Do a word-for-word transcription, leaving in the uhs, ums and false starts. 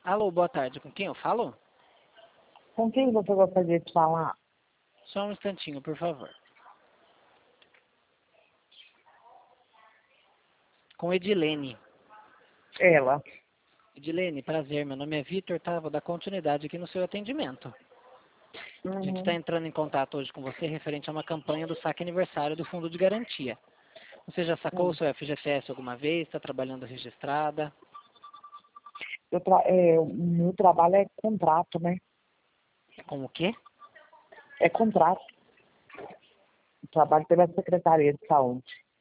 Alô, boa tarde. Com quem eu falo? Com quem você gostaria de falar? Só um instantinho, por favor. Com Edilene. Ela. Edilene, prazer. Meu nome é Vitor, tá? Vou dar continuidade aqui no seu atendimento. A gente está Uhum. entrando em contato hoje com você referente a uma campanha do saque aniversário do Fundo de Garantia. Você já sacou o Hum. seu F G T S alguma vez? Está trabalhando registrada? Eu tra é, o meu trabalho é contrato, né? Com o quê? É contrato. Eu trabalho pela Secretaria de Saúde.